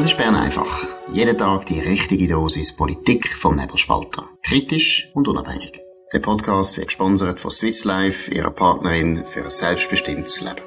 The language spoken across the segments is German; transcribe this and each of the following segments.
Das ist Bern einfach. Jeden Tag die richtige Dosis Politik vom Nebelspalter. Kritisch und unabhängig. Der Podcast wird gesponsert von Swiss Life, ihrer Partnerin für ein selbstbestimmtes Leben.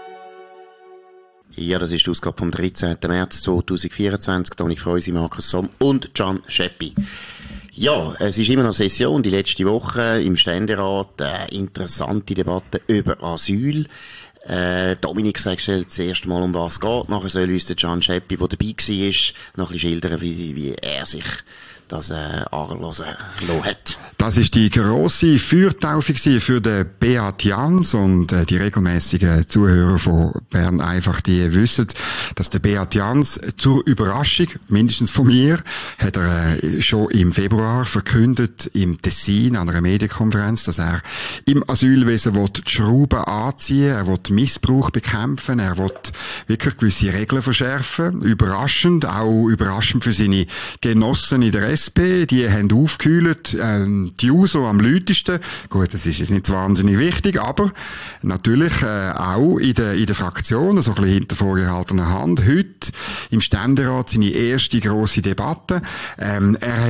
Ja, das ist die Ausgabe vom 13. März 2024. Toni Freusi, Markus Somm und Can Scheppi. Ja, es ist immer noch Session, die letzte Woche im Ständerat. Interessante Debatte über Asyl. Dominik sagt das erste Mal, um was es geht. Nachher soll uns der Can Scheppi, der dabei war, noch ein bisschen schildern, wie er sich das anhören lassen hat. Das ist die grosse Feuertaufe für den Beat Jans, und die regelmäßigen Zuhörer von Bern einfach, die wissen, dass der Beat Jans zur Überraschung, mindestens von mir, hat er schon im Februar verkündet im Tessin an einer Medienkonferenz, dass er im Asylwesen die Schrauben anziehen, er will Missbrauch bekämpfen, er will wirklich gewisse Regeln verschärfen. Überraschend, auch überraschend für seine Genossen in der SP, die haben aufgekühlt, die USO am lautesten. Gut, das ist jetzt nicht wahnsinnig wichtig, aber natürlich auch in der Fraktion, so ein bisschen hinter vorgehaltener Hand. Heute im Ständerat seine erste grosse Debatte. Er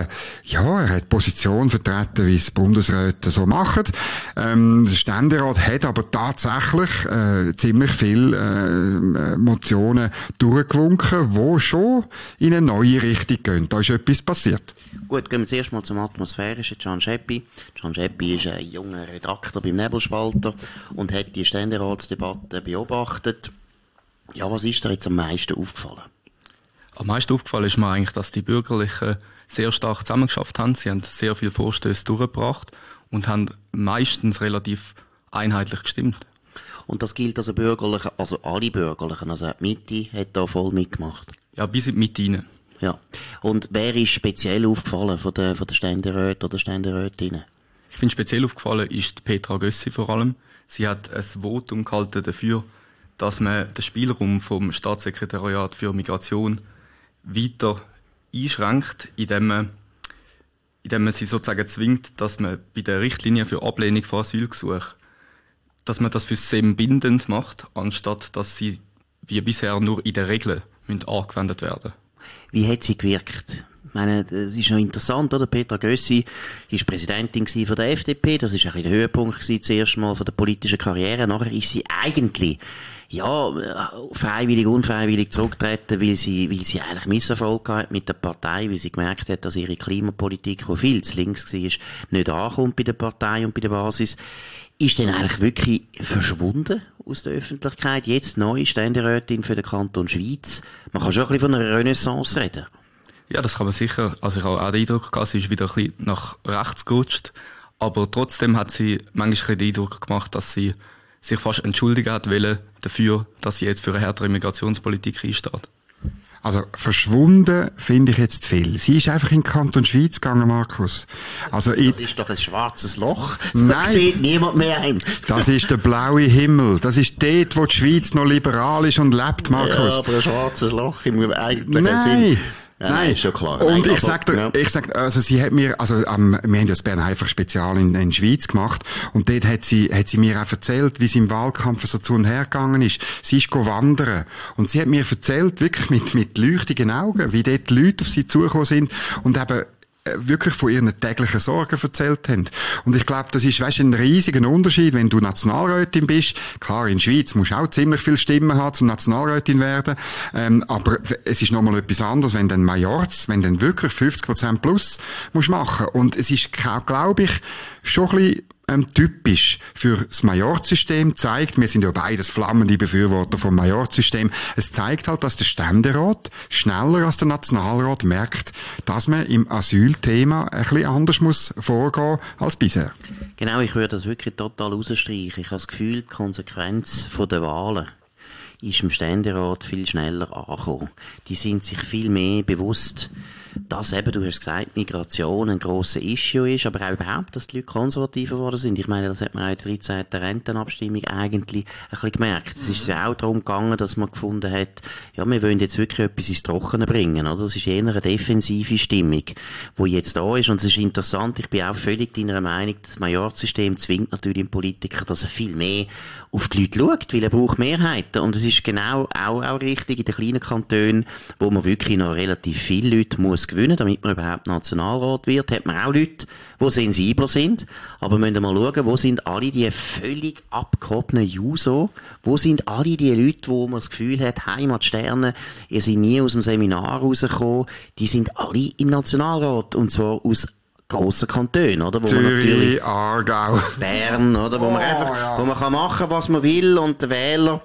hat Position vertreten, wie es Bundesräte so machen. Der Ständerat hat aber tatsächlich ziemlich viele Motionen durchgewunken, die schon in eine neue Richtung gehen. Da ist etwas passiert. Gut, gehen wir zuerst mal zum atmosphärischen Can Scheppi. Can Scheppi ist ein junger Redakteur beim Nebelspalter und hat die Ständeratsdebatte beobachtet. Ja, was ist dir jetzt am meisten aufgefallen? Am meisten aufgefallen ist mir eigentlich, dass die Bürgerlichen sehr stark zusammengeschafft haben. Sie haben sehr viele Vorstöße durchgebracht und haben meistens relativ einheitlich gestimmt. Und das gilt also Bürgerlichen, also alle Bürgerlichen, also die Mitte hat da voll mitgemacht? Ja, bis in die Mitte rein. Ja. Und wer ist speziell aufgefallen von den Ständeräten oder Ständerätinnen? Ich finde, speziell aufgefallen ist Petra Gössi vor allem. Sie hat ein Votum gehalten dafür, dass man den Spielraum vom Staatssekretariat für Migration weiter einschränkt, indem man sie sozusagen zwingt, dass man bei der Richtlinie für Ablehnung von Asylgesuchen, dass man das für SEM bindend macht, anstatt dass sie wie bisher nur in der Regel angewendet werden. Wie hat sie gewirkt? Ich meine, das ist noch interessant, oder? Petra Gössi ist Präsidentin von der FDP. Das ist ein bisschen der Höhepunkt gewesen, zuerst mal von der politischen Karriere. Nachher ist sie eigentlich, freiwillig, unfreiwillig zurückgetreten, weil sie eigentlich Misserfolg hat mit der Partei, weil sie gemerkt hat, dass ihre Klimapolitik, die viel zu links war, nicht ankommt bei der Partei und bei der Basis. Ist denn eigentlich wirklich verschwunden aus der Öffentlichkeit? Jetzt neue Ständerätin für den Kanton Schwyz. Man kann schon ein bisschen von einer Renaissance reden. Ja, das kann man sicher. Also ich habe auch den Eindruck gehabt, sie ist wieder ein bisschen nach rechts gerutscht. Aber trotzdem hat sie manchmal den Eindruck gemacht, dass sie sich fast entschuldigen hat wollen dafür, dass sie jetzt für eine härtere Migrationspolitik einsteht. Also, verschwunden finde ich jetzt zu viel. Sie ist einfach in den Kanton Schwyz gegangen, Markus. Also, das ist doch ein schwarzes Loch. Nein. Da sieht niemand mehr ein. Das ist der blaue Himmel. Das ist dort, wo die Schweiz noch liberal ist und lebt, Markus. Ja, aber ein schwarzes Loch im eigentlichen Nein. Sinn. Ja, nein, ist schon klar. Und nein, ich sag dir, also sie hat mir, wir haben das Bern einfach spezial in der Schweiz gemacht, und dort hat sie mir auch erzählt, wie sie im Wahlkampf so zu und her gegangen ist. Sie ist wandern. Und sie hat mir erzählt, wirklich mit leuchtigen Augen, wie dort die Leute auf sie zugekommen sind und eben wirklich von ihren täglichen Sorgen erzählt haben. Und ich glaube, das ist, ein riesiger Unterschied, wenn du Nationalrätin bist. Klar, in der Schweiz musst du auch ziemlich viel Stimmen haben, zum Nationalrätin werden. Aber es ist nochmal etwas anderes, wenn dann wenn dann wirklich 50% plus musst machen. Und es ist, glaube ich, schon ein bisschen typisch für das Majorzsystem, zeigt, wir sind ja beides flammende Befürworter vom Majorzsystem, es zeigt halt, dass der Ständerat schneller als der Nationalrat merkt, dass man im Asylthema ein bisschen anders muss vorgehen als bisher. Genau, ich würde das wirklich total rausstreichen. Ich habe das Gefühl, die Konsequenz der Wahlen ist im Ständerat viel schneller angekommen. Die sind sich viel mehr bewusst, dass eben, du hast gesagt, Migration ein grosser Issue ist, aber auch überhaupt, dass die Leute konservativer geworden sind. Ich meine, das hat man auch in der 13. Rentenabstimmung eigentlich ein bisschen gemerkt. Es ist ja auch darum gegangen, dass man gefunden hat, ja, wir wollen jetzt wirklich etwas ins Trockene bringen, oder? Das ist eher eine defensive Stimmung, die jetzt da ist. Und es ist interessant, ich bin auch völlig deiner Meinung, das Majorzsystem zwingt natürlich den Politiker, dass er viel mehr auf die Leute schaut, weil er braucht Mehrheiten. Und es ist genau auch richtig in den kleinen Kantonen, wo man wirklich noch relativ viele Leute muss gewinnen, damit man überhaupt Nationalrat wird, hat man auch Leute, die sensibler sind. Aber wir müssen mal schauen, wo sind alle die völlig abgehobenen Juso? Wo sind alle die Leute, wo man das Gefühl hat, Heimatsterne, ihr seid nie aus dem Seminar rausgekommen, die sind alle im Nationalrat. Und zwar aus grossen Kantonen, oder? Wo Zürich, man natürlich Aargau, Bern, oder? Wo man einfach, wo man kann machen, was man will, und der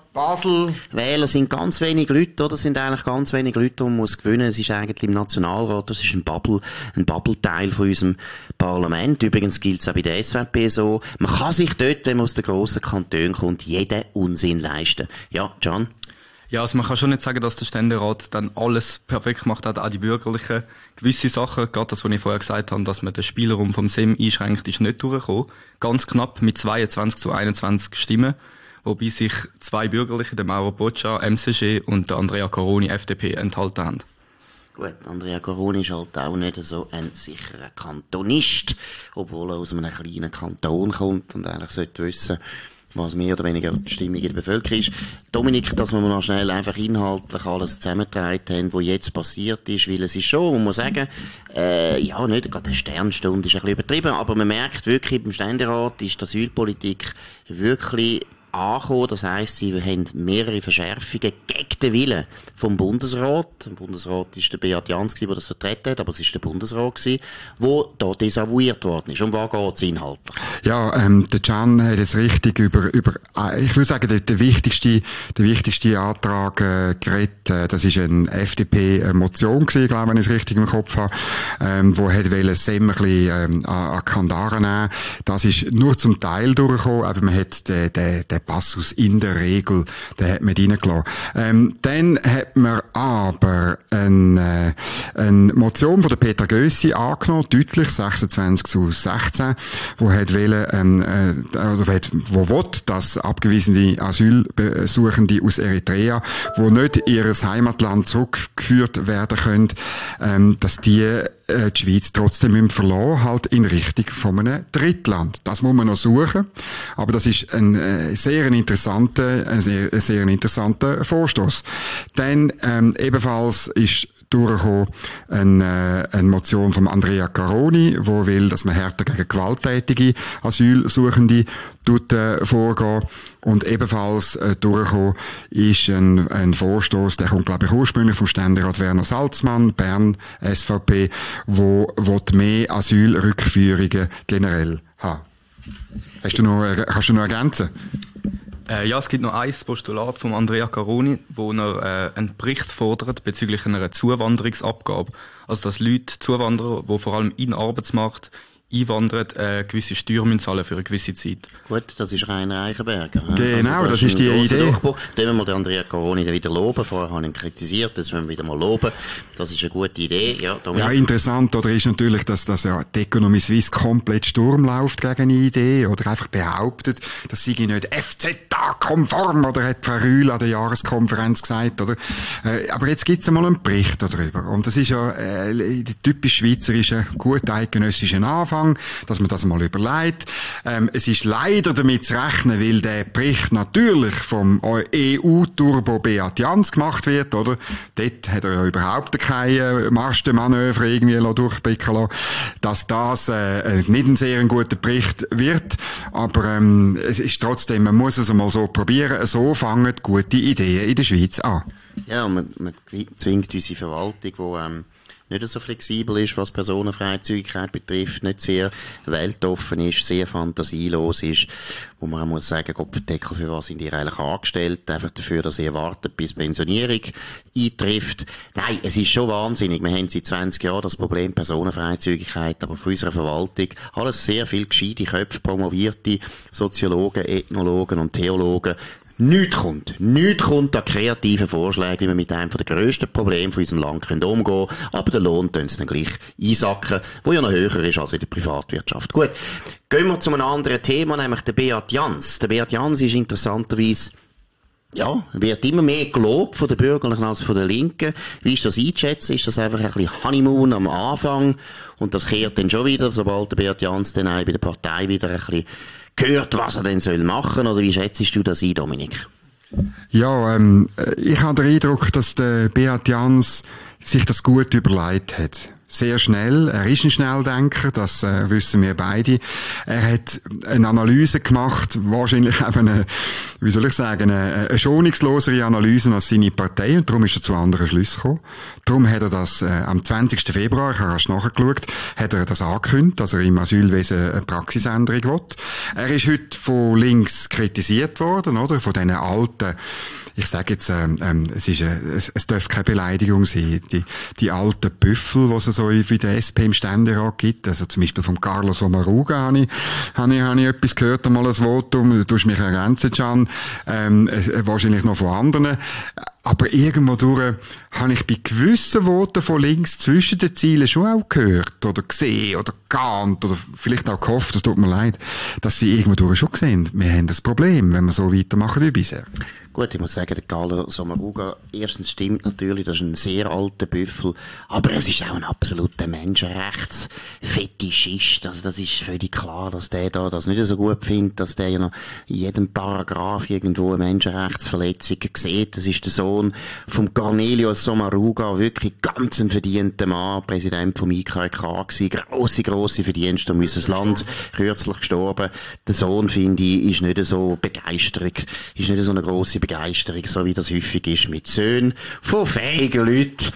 Wähler sind ganz wenig Leute, oder? Sind eigentlich ganz wenig Leute, die man muss gewinnen. Es ist eigentlich im Nationalrat, das ist ein Bubble-Teil von unserem Parlament. Übrigens gilt es auch bei der SVP so. Man kann sich dort, wenn man aus den grossen Kantonen kommt, jeden Unsinn leisten. Ja, Can? Ja, also man kann schon nicht sagen, dass der Ständerat dann alles perfekt gemacht hat, auch die Bürgerlichen. Gewisse Sachen, gerade das, was ich vorher gesagt habe, dass man den Spielraum vom SEM einschränkt, ist nicht durchgekommen. Ganz knapp mit 22-21 Stimmen, wobei sich 2 Bürgerliche, der Mauro Boccia, MCG, und der Andrea Coroni, FDP, enthalten haben. Gut, Andrea Coroni ist halt auch nicht so ein sicherer Kantonist, obwohl er aus einem kleinen Kanton kommt und eigentlich sollte wissen, was mehr oder weniger die Stimmung in der Bevölkerung ist. Dominik, dass wir noch schnell einfach inhaltlich alles zusammengetragen haben, was jetzt passiert ist, weil es ist schon, man muss sagen, ja, nicht gerade eine Sternstunde ist ein bisschen übertrieben, aber man merkt wirklich, beim Ständerat ist die Asylpolitik wirklich angekommen. Das heisst, sie haben mehrere Verschärfungen gegen den Willen vom Bundesrat. Im Bundesrat war der Beat Jans, der das vertreten hat, aber es war der Bundesrat, der da desavouiert worden ist. Um was geht es inhaltlich? Ja, der Can hat jetzt richtig über ich würde sagen, der wichtigste Antrag geredet. Das ist eine FDP-Motion gewesen, glaube ich, wenn ich es richtig im Kopf habe, wo hat wollen SEM ein bisschen an Kandare nehmen. Das ist nur zum Teil durchgekommen, aber man hat den Passus in der Regel, den hat man reingelassen. Dann hat man aber eine Motion von der Peter Gössi angenommen, deutlich 26-16, wo hat wollen, wo will, dass abgewiesene Asylsuchende aus Eritrea, wo nicht in ihr Heimatland zurückgeführt werden können, dass die Schweiz trotzdem verlassen, halt in Richtung von einem Drittland. Das muss man noch suchen, aber das ist ein sehr interessanter Vorstoß. Dann ebenfalls ist durchgekommen eine Motion von Andrea Caroni, wo will, dass man härter gegen gewalttätige Asylsuchende vorgehen. Und ebenfalls durchgekommen ist ein Vorstoß, der kommt, glaube ich, ursprünglich vom Ständerat Werner Salzmann, Bern, SVP, wo mehr Asylrückführungen generell haben. Kannst du noch ergänzen? Ja, es gibt noch ein Postulat von Andrea Caroni, wo er einen Bericht fordert bezüglich einer Zuwanderungsabgabe. Also, dass Leute, Zuwanderer, die vor allem in den Arbeitsmarkt einwandern, gewisse Steuern zahlen für eine gewisse Zeit. Gut, das ist Rainer Eichenberger. Genau, also das ist die Idee. Den müssen wir den Andrea Caroni wieder loben. Vorher habe ich ihn kritisiert, das müssen wir wieder mal loben. Das ist eine gute Idee. Ja, interessant oder ist natürlich, dass das ja die Economy Suisse komplett Sturm läuft gegen eine Idee oder einfach behauptet, das sei nicht FZA-konform, oder hat Frau Rühl an der Jahreskonferenz gesagt, oder? Aber jetzt gibt's einmal einen Bericht darüber. Und das ist ja typisch schweizerischer, gut eidgenössischer Anfang, dass man das mal überlegt. Es ist leider damit zu rechnen, weil der Bericht natürlich vom EU-Turbo Beat Jans gemacht wird, oder? Dort hat er ja überhaupt keine Marschmanöver irgendwie durchblicken lassen, dass das nicht ein sehr guter Bericht wird. Aber es ist trotzdem, man muss es einmal so probieren. So fangen gute Ideen in der Schweiz an. Ja, man zwingt unsere Verwaltung, die nicht so flexibel ist, was Personenfreizügigkeit betrifft, nicht sehr weltoffen ist, sehr fantasielos ist, wo man auch muss sagen, Gottverdeckel, für was sind ihr eigentlich angestellt? Einfach dafür, dass ihr wartet, bis Pensionierung eintrifft. Nein, es ist schon wahnsinnig. Wir haben seit 20 Jahren das Problem Personenfreizügigkeit, aber von unserer Verwaltung alles sehr viel gescheite Köpfe, promovierte Soziologen, Ethnologen und Theologen, nichts kommt. Nichts kommt an kreativen Vorschlägen, wie wir mit einem der grössten Probleme von unserem Land umgehen können. Aber der Lohn tun sie dann gleich einsacken, der ja noch höher ist als in der Privatwirtschaft. Gut, gehen wir zu einem anderen Thema, nämlich der Beat Jans. Der Beat Jans ist interessanterweise wird immer mehr gelobt von den Bürgerlichen als von den Linken. Wie ist das einzuschätzen? Ist das einfach ein bisschen Honeymoon am Anfang? Und das kehrt dann schon wieder, sobald der Beat Jans dann auch bei der Partei wieder ein bisschen gehört, was er denn machen soll? Oder wie schätzt du das ein, Dominik? Ja, ich habe den Eindruck, dass der Beat Jans sich das gut überlegt hat. Sehr schnell. Er ist ein Schnelldenker, das wissen wir beide. Er hat eine Analyse gemacht, wahrscheinlich eben eine schonungslosere Analyse als seine Partei, und darum ist er zu anderen Schlüssen gekommen. Darum hat er das am 20. Februar, ich habe erst nachgeschaut, hat er das angekündigt, dass er im Asylwesen eine Praxisänderung will. Er ist heute von links kritisiert worden, oder? Von diesen alten, ich sage jetzt, es darf keine Beleidigung sein, die alten Büffel, die es so wie der SP im Ständerat gibt, also zum Beispiel von Carlos Sommaruga habe ich etwas gehört, einmal ein Votum, du tust mich ergänzen, Can, wahrscheinlich noch von anderen, aber irgendwo durch habe ich bei gewissen Voten von links zwischen den Zielen schon auch gehört oder gesehen oder geahnt oder vielleicht auch gehofft, das tut mir leid, dass sie irgendwo durch schon sehen, wir haben das Problem, wenn wir so weitermachen wie bisher. Gut, ich muss sagen, der Carlo Sommaruga, erstens stimmt natürlich, das ist ein sehr alter Büffel, aber es ist auch ein absoluter Menschenrechtsfetischist. Also das ist völlig klar, dass der da das nicht so gut findet, dass der ja noch in jedem Paragraph irgendwo eine Menschenrechtsverletzung sieht. Das ist der Sohn vom Cornelius Sommaruga, wirklich ganz ein verdienter Mann, Präsident vom IKK gewesen, grosse Verdienste um unser Land, kürzlich gestorben. Der Sohn, finde ich, ist nicht so begeistert, ist nicht so eine grosse Begeisterung, so wie das häufig ist mit Söhnen von fähigen Leuten.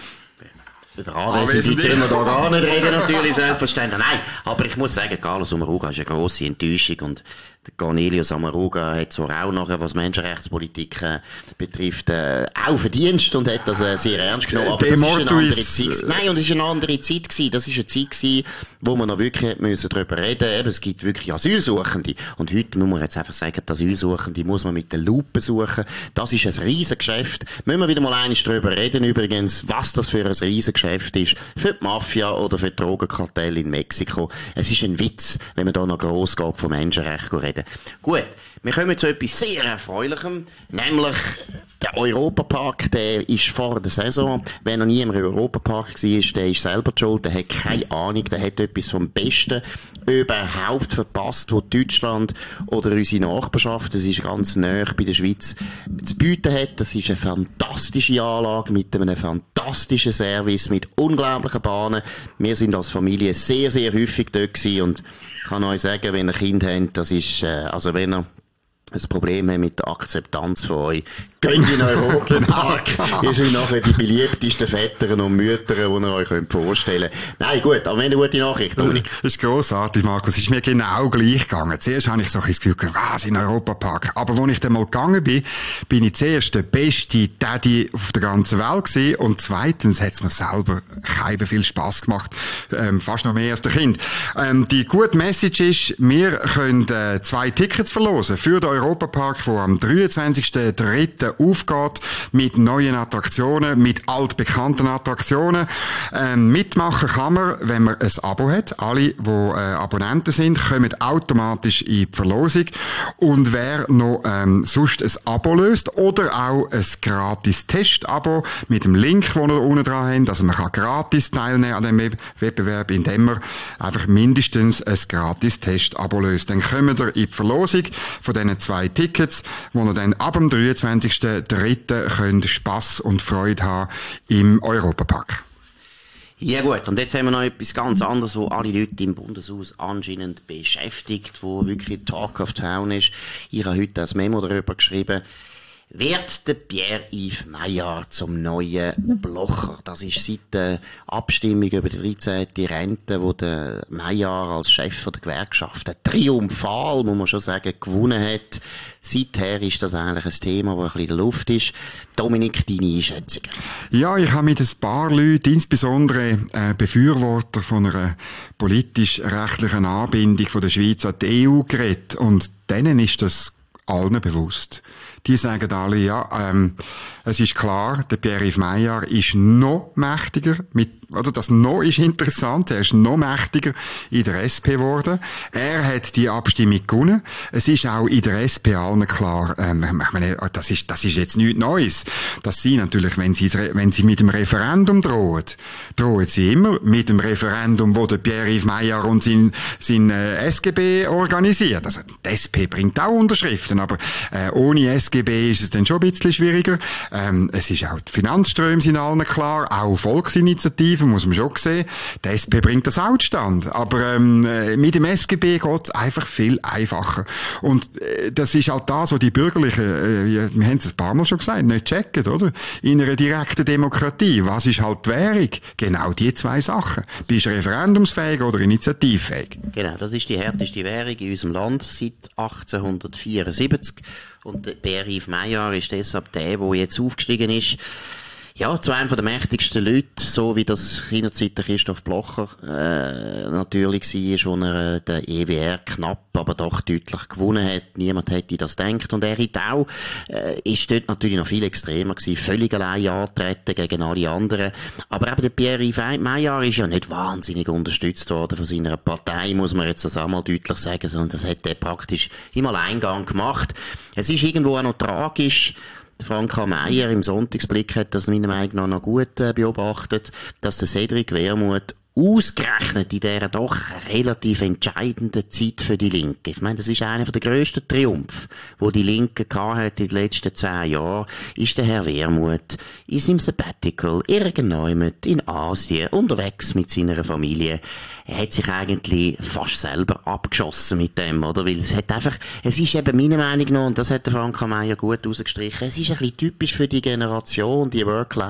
Über Anwesende können wir da gar nicht reden, natürlich, selbstverständlich. Nein, aber ich muss sagen, Carlos Sommaruga ist eine grosse Enttäuschung und der Cornelius Sommaruga hat zwar auch nachher, was Menschenrechtspolitik betrifft, auch Verdienst und hat das sehr ernst genommen, aber das ist eine andere Zeit. Nein, und es ist eine andere Zeit gewesen. Das ist eine Zeit gewesen, wo man noch wirklich müssen darüber reden. Eben, es gibt wirklich Asylsuchende. Und heute muss man jetzt einfach sagen, die Asylsuchende muss man mit der Lupe suchen. Das ist ein Riesengeschäft. Müssen wir wieder mal einmal darüber reden, übrigens, was das für ein Riesengeschäft ist. Für die Mafia oder für die Drogenkartelle in Mexiko. Es ist ein Witz, wenn man da noch gross geht von Menschenrechten reden. Gut, wir kommen zu etwas sehr Erfreulichem, nämlich der Europapark, der ist vor der Saison, wer noch nie im Europapark war, der ist selber schuld, der hat keine Ahnung, der hat etwas vom Besten überhaupt verpasst, was Deutschland oder unsere Nachbarschaft, das ist ganz nahe bei der Schweiz, zu bieten hat. Das ist eine fantastische Anlage mit einem fantastischen Service, mit unglaublichen Bahnen. Wir sind als Familie sehr, sehr häufig dort gewesen und ich kann euch sagen, wenn ihr Kind habt, das ist, also wenn ihr ein Problem habt mit der Akzeptanz von euch, geht in den Europapark. Ihr seid nachher die beliebtesten Väter und Mütter, die ihr euch vorstellen könnt. Nein, gut, aber wir haben eine gute Nachricht, Dominik. Das ist grossartig, Markus. Es ist mir genau gleich gegangen. Zuerst habe ich so ein Gefühl, was, in den Europapark. Aber als ich dann mal gegangen bin, bin ich zuerst der beste Daddy auf der ganzen Welt gewesen und zweitens hat es mir selber keinen viel Spass gemacht. Fast noch mehr als der Kind. Die gute Message ist, wir können 2 Tickets verlosen für den Europapark, der am 23.03. aufgeht, mit neuen Attraktionen, mit altbekannten Attraktionen. Mitmachen kann man, wenn man ein Abo hat. Alle, die Abonnenten sind, kommen automatisch in die Verlosung. Und wer noch sonst ein Abo löst oder auch ein gratis Test-Abo mit dem Link, den ihr unten dran habt, also man kann gratis teilnehmen an dem Wettbewerb, indem man einfach mindestens ein gratis Test-Abo löst. Dann kommt ihr in die Verlosung von diesen 2 Tickets, wo ihr dann ab dem 23.03. könnt Spass und Freude haben im Europapark. Ja gut, und jetzt haben wir noch etwas ganz anderes, wo alle Leute im Bundeshaus anscheinend beschäftigt, wo wirklich Talk of Town ist. Ich habe heute ein Memo darüber geschrieben. Wird der Pierre-Yves Maillard zum neuen Blocher? Das ist seit der Abstimmung über die 13. Rente, wo der Maillard als Chef der Gewerkschaft triumphal, muss man schon sagen, gewonnen hat. Seither ist das eigentlich ein Thema, das ein bisschen in der Luft ist. Dominik, deine Einschätzung? Ja, ich habe mit ein paar Leuten, insbesondere Befürworter von einer politisch-rechtlichen Anbindung von der Schweiz an die EU geredet. Und denen ist das allen bewusst. die sagen alle, ja, es ist klar, der Pierre-Yves Maillard ist noch mächtiger das noch ist interessant, er ist noch mächtiger in der SP geworden. Er hat die Abstimmung gewonnen. Es ist auch in der SP allen klar, ich meine, das ist jetzt nichts Neues. Dass sie natürlich, wenn sie mit dem Referendum drohen sie immer mit dem Referendum, wo der Pierre-Yves Maillard und sein SGB organisiert. Also, die SP bringt auch Unterschriften, aber ohne SGB ist es dann schon ein bisschen schwieriger. Es ist auch, die Finanzströme sind allen klar, auch Volksinitiativen, muss man schon sehen. Die SP bringt das auch zustande. Aber mit dem SGB geht es einfach viel einfacher. Und das ist halt das, was die Bürgerlichen, wir haben es ein paar Mal schon gesagt, nicht checken, oder? In einer direkten Demokratie. Was ist halt die Währung? Genau die zwei Sachen. Bist du referendumsfähig oder initiativfähig? Genau, das ist die härteste Währung in unserem Land seit 1874. Und der Pierre-Yves Maillard ist deshalb der jetzt aufgestiegen ist. Ja, zu einem der mächtigsten Leute, so wie das seinerzeit der Christoph Blocher natürlich war, wo er den EWR knapp, aber doch deutlich gewonnen hat. Niemand hätte das gedacht. Und er hat auch, ist dort natürlich noch viel extremer gewesen, völlig allein antreten gegen alle anderen. Aber eben der Pierre-Yves Maillard ist ja nicht wahnsinnig unterstützt worden von seiner Partei, muss man jetzt das auch mal deutlich sagen, sondern das hat er praktisch im Alleingang gemacht. Es ist irgendwo auch noch tragisch. Frank H. Meyer im Sonntagsblick hat das meiner Meinung nach noch gut beobachtet, dass der Cédric Wermuth ausgerechnet in dieser doch relativ entscheidenden Zeit für die Linke. Ich meine, das ist einer der grössten Triumphe, wo die Linke hat in den letzten 10 Jahren, ist der Herr Wermuth in seinem Sabbatical irgendjemand in Asien unterwegs mit seiner Familie. Er hat sich eigentlich fast selber abgeschossen mit dem, oder? Weil es ist eben meiner Meinung nach, und das hat der Frank H. Meyer gut rausgestrichen, es ist ein bisschen typisch für die Generation, die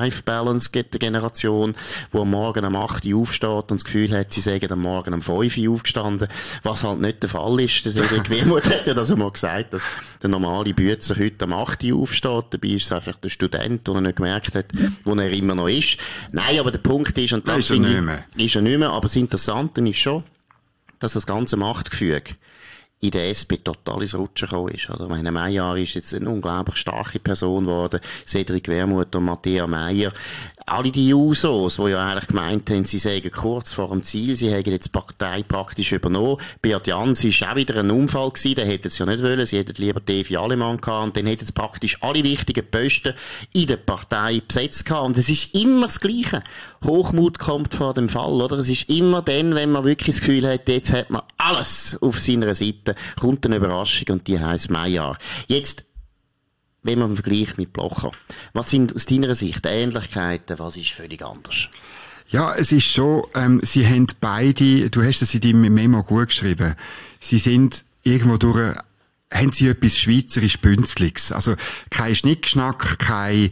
Work-Life-Balance-Generation, die am Morgen um 8 Uhr aufsteht und das Gefühl hat, sie seien am Morgen um 5 Uhr aufgestanden, was halt nicht der Fall ist. Der Cédric Wermuth hat ja das einmal gesagt, dass der normale Bützer heute um 8 Uhr aufsteht, dabei ist es einfach der Student, der er nicht gemerkt hat, wo er immer noch ist. Nein, aber der Punkt ist, und das ist er nicht mehr, aber das Interessante ist schon, dass das ganze Machtgefüge in der SP total ins Rutschen gekommen ist. Oder? Meine Maillard ist jetzt eine unglaublich starke Person geworden. Cédric Wermuth und Matthäa Meyer. Alle die Jusos, die ja eigentlich gemeint haben, sie seien kurz vor dem Ziel, sie haben jetzt die Partei praktisch übernommen. Beat Jans war auch wieder ein Unfall gewesen, den hätten sie ja nicht wollen, sie hätten lieber Evi Allemann gehabt, und dann hätten sie praktisch alle wichtigen Posten in der Partei besetzt gehabt. Und es ist immer das Gleiche. Hochmut kommt vor dem Fall, oder? Es ist immer dann, wenn man wirklich das Gefühl hat, jetzt hat man alles auf seiner Seite, kommt eine Überraschung, und die heisst Maillard. Jetzt, wenn man vergleicht mit Blocher, was sind aus deiner Sicht Ähnlichkeiten, was ist völlig anders? Ja, es ist so, sie haben beide, du hast es in deinem Memo gut geschrieben, sie sind irgendwo durch, haben sie etwas Schweizerisch-Bünzliges. Also, kein Schnickschnack, kein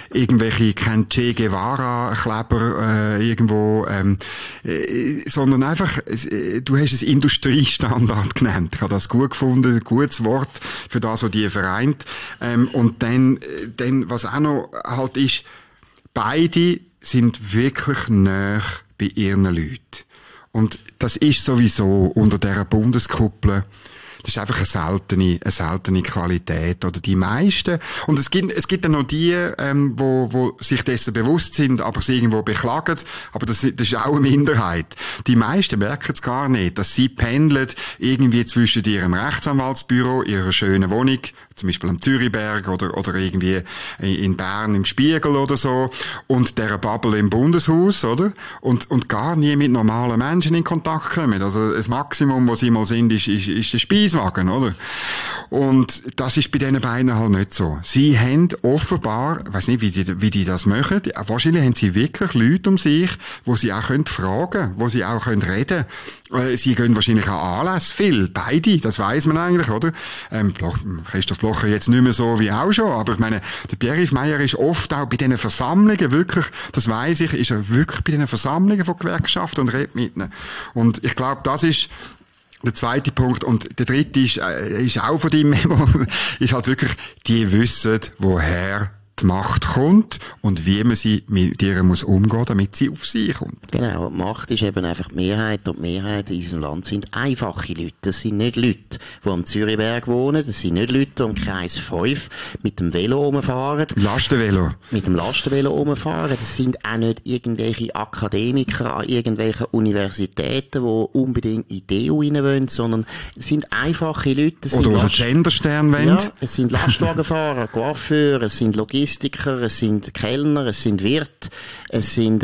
Che Guevara-Kleber, irgendwo, sondern einfach, du hast es Industriestandard genannt. Ich habe das gut gefunden, ein gutes Wort für das, was die vereint. Und dann, was auch noch halt ist, beide sind wirklich nah bei ihren Leuten. Und das ist sowieso unter dieser Bundeskuppel, das ist einfach eine seltene Qualität. Oder die meisten. Und es gibt dann noch die, wo sich dessen bewusst sind, aber sie irgendwo beklagen. Aber das ist auch eine Minderheit. Die meisten merken es gar nicht, dass sie pendeln irgendwie zwischen ihrem Rechtsanwaltsbüro, ihrer schönen Wohnung, zum Beispiel am Zürichberg oder irgendwie in Bern im Spiegel oder so, und der Bubble im Bundeshaus, oder? Und gar nie mit normalen Menschen in Kontakt kommen. Also das Maximum, was sie mal sind, ist der Speiswagen, oder? Und das ist bei diesen beiden halt nicht so. Sie haben offenbar, ich weiss nicht, wie die das machen, wahrscheinlich haben sie wirklich Leute um sich, wo sie auch fragen können, wo sie auch reden können. Sie gehen wahrscheinlich auch Anlässe, viel, beide, das weiss man eigentlich, oder? Christoph Blocher jetzt nicht mehr so wie auch schon, aber ich meine, der Pierre-Yves Maillard ist oft auch bei diesen Versammlungen wirklich, das weiss ich, ist er wirklich bei diesen Versammlungen von Gewerkschaften und redet mit ihnen. Und ich glaube, das ist der zweite Punkt. Und der dritte ist auch von deinem Memo, ist halt wirklich, die wissen, woher die Macht kommt und wie man sie mit ihr muss umgehen, damit sie auf sie kommt. Genau, die Macht ist eben einfach die Mehrheit und die Mehrheit in unserem Land sind einfache Leute. Das sind nicht Leute, die am Zürichberg wohnen, das sind nicht Leute, die am Kreis 5 mit dem Velo rumfahren. Lastenvelo. Mit dem Lastenvelo rumfahren. Das sind auch nicht irgendwelche Akademiker an irgendwelchen Universitäten, die unbedingt in die EU rein wollen, sondern es sind einfache Leute. Das Oder sind den Genderstern wollen. Ja, es sind Lastwagenfahrer, Coiffeure, es sind Logistiker, es sind Kellner, es sind Wirte, es sind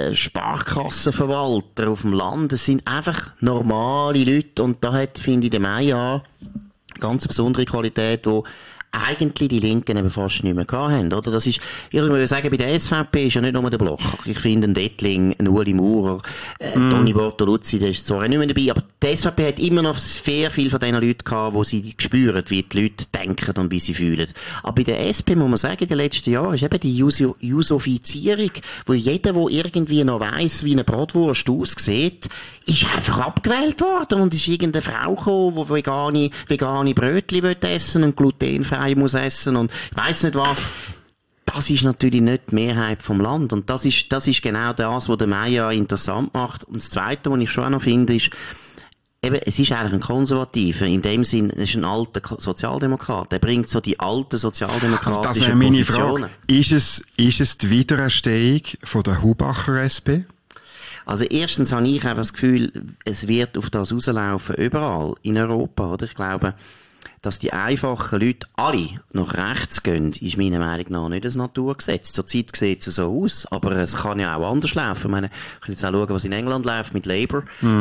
Sparkassenverwalter auf dem Land. Es sind einfach normale Leute und da hat, finde ich, der Meier ganz besondere Qualität, wo eigentlich die Linken eben fast nicht mehr gehabt haben, oder? Das ist, ich würde sagen, bei der SVP ist ja nicht nur der Blocher. Ich finde, ein Dettling, ein Ueli Maurer, Toni Bortoluzzi, der ist zwar nicht mehr dabei, aber die SVP hat immer noch sehr viel von diesen Leuten gehabt, wo sie spüren, wie die Leute denken und wie sie fühlen. Aber bei der SP, muss man sagen, in den letzten Jahren ist eben die Jusofizierung, wo jeder, der irgendwie noch weiss, wie eine Bratwurst aussieht, ist einfach abgewählt worden und ist irgendeine Frau gekommen, die vegane Brötchen essen und glutenfrei muss essen und ich weiss nicht was. Das ist natürlich nicht die Mehrheit vom Land und das ist genau das, was der Meier interessant macht. Und das Zweite, was ich schon auch noch finde, ist, eben, es ist eigentlich ein Konservativer. In dem Sinn, es ist ein alter Sozialdemokrat. Er bringt so die alten sozialdemokratischen also das wäre meine Positionen. Frage. Ist es die Wiedererstehung von der Hubacher SP? Also erstens habe ich einfach das Gefühl, es wird auf das rauslaufen, überall in Europa, oder? Ich glaube, dass die einfachen Leute alle nach rechts gehen, ist meiner Meinung nach nicht ein Naturgesetz. Zurzeit sieht es so aus, aber es kann ja auch anders laufen. Ich meine, ich kann jetzt auch schauen, was in England läuft mit Labour,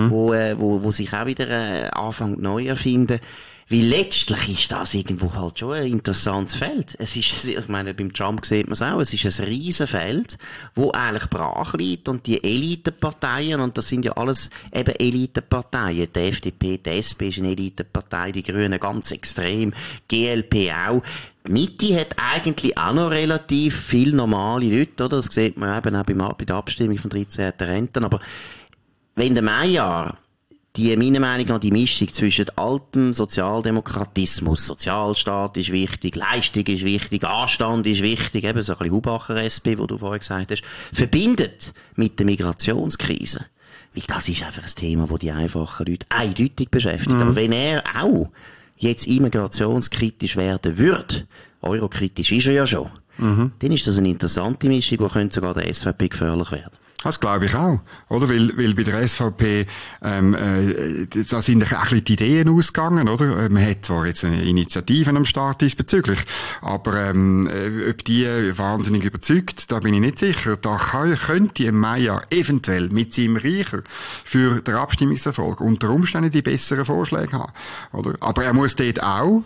wo sich auch wieder anfängt neu erfinden. Weil letztlich ist das irgendwo halt schon ein interessantes Feld. Es ist, ich meine, beim Trump sieht man es auch, es ist ein Riesenfeld, wo eigentlich brach liegt und die Elitenparteien, und das sind ja alles eben Elitenparteien, die FDP, die SP ist eine Elitenpartei, die Grünen ganz extrem, GLP auch. Die Mitte hat eigentlich auch noch relativ viele normale Leute, oder? Das sieht man eben auch bei der Abstimmung vom 13. Renten. Aber wenn der Meier meiner Meinung nach die Mischung zwischen altem Sozialdemokratismus, Sozialstaat ist wichtig, Leistung ist wichtig, Anstand ist wichtig, eben so ein bisschen Hubacher SP, wo du vorher gesagt hast, verbindet mit der Migrationskrise. Weil das ist einfach ein Thema, das die einfachen Leute eindeutig beschäftigt. Aber wenn er auch jetzt immigrationskritisch werden würde, eurokritisch ist er ja schon, dann ist das eine interessante Mischung, die könnte sogar der SVP gefährlich werden. Das glaube ich auch, oder? Weil bei der SVP, da sind ein bisschen die Ideen ausgegangen, oder? Man hat zwar jetzt eine Initiative am Start diesbezüglich, aber, ob die wahnsinnig überzeugt, da bin ich nicht sicher. Da könnte Meier eventuell mit seinem Reicher für den Abstimmungserfolg unter Umständen die besseren Vorschläge haben, oder? Aber er muss dort auch,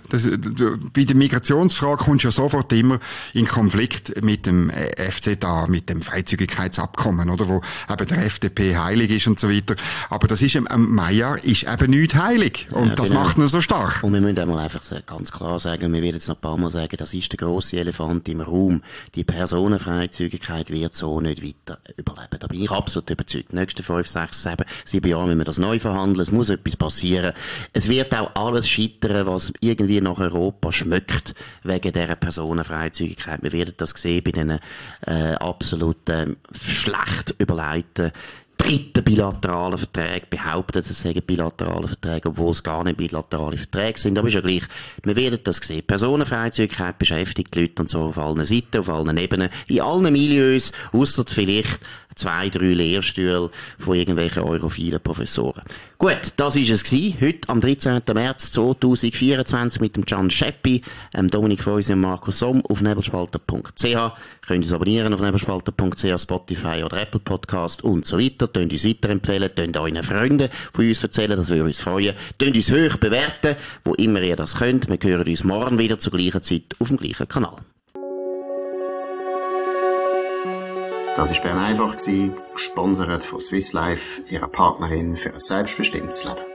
bei der Migrationsfrage kommst du ja sofort immer in Konflikt mit dem FCA, mit dem Freizügigkeitsabkommen, oder? Wo eben der FDP heilig ist und so weiter. Aber das ist, Meier ist eben nicht heilig. Und ja, das macht ihn so stark. Und wir müssen einmal einfach ganz klar sagen, wir werden jetzt noch ein paar Mal sagen, das ist der grosse Elefant im Raum. Die Personenfreizügigkeit wird so nicht weiter überleben. Da bin ich absolut überzeugt. Die nächsten 5, 6, 7 Jahre müssen wir das neu verhandeln. Es muss etwas passieren. Es wird auch alles scheitern, was irgendwie nach Europa schmeckt, wegen dieser Personenfreizügigkeit. Wir werden das sehen bei diesen absolut schlecht überleiten dritten bilateralen Verträge behaupten, es seien bilaterale Verträge, obwohl es gar nicht bilaterale Verträge sind. Aber ist ja gleich, wir werden das sehen. Personenfreizügigkeit beschäftigt die Leute und so auf allen Seiten, auf allen Ebenen, in allen Milieus, ausser vielleicht 2, 3 Lehrstühle von irgendwelchen europhilen Professoren. Gut, das war es gewesen. Heute am 13. März 2024 mit dem Can Scheppi, Dominik Feusi und Markus Somm auf nebelspalter.ch. Könnt uns abonnieren auf nebelspalter.ch, Spotify oder Apple Podcast und so weiter. Könnt uns weiterempfehlen, könnt euren Freunden von uns erzählen, das würde uns freuen. Könnt uns hoch bewerten, wo immer ihr das könnt. Wir hören uns morgen wieder zur gleichen Zeit auf dem gleichen Kanal. Das war Bern einfach, gesponsert von Swiss Life, ihrer Partnerin für ein selbstbestimmtes Leben.